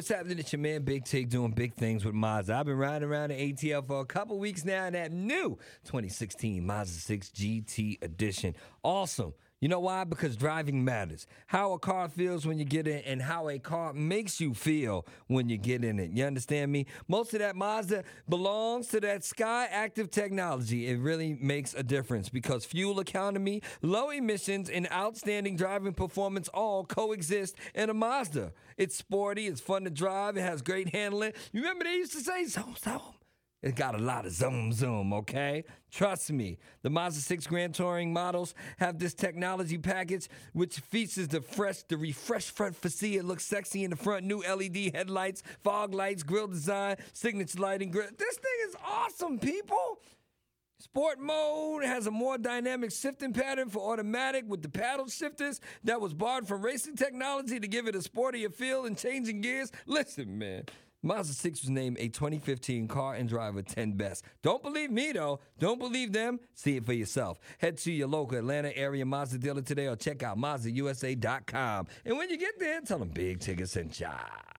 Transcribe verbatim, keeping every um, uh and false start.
what's happening? It's your man Big Tig doing big things with Mazda. I've been riding around the A T L for a couple weeks now in that new twenty sixteen Mazda six G T Edition. Awesome. You know why? Because driving matters. How a car feels when you get in and how a car makes you feel when you get in it. You understand me? Most of that Mazda belongs to that Sky Active technology. It really makes a difference because fuel economy, low emissions, and outstanding driving performance all coexist in a Mazda. It's sporty, it's fun to drive, it has great handling. You remember they used to say, zoom, zoom. It got a lot of zoom, zoom, okay? Trust me. The Mazda six Grand Touring models have this technology package which features the fresh, the refreshed front facade. It looks sexy in the front. New L E D headlights, fog lights, grille design, signature lighting. Grill. This thing is awesome, people. Sport mode has a more dynamic shifting pattern for automatic with the paddle shifters that was borrowed from racing technology to give it a sportier feel and changing gears. Listen, man. Mazda six was named a twenty fifteen Car and Driver ten Best. Don't believe me, though. Don't believe them. See it for yourself. Head to your local Atlanta area Mazda dealer today or check out Mazda U S A dot com. And when you get there, tell them Big Tigger sent ya.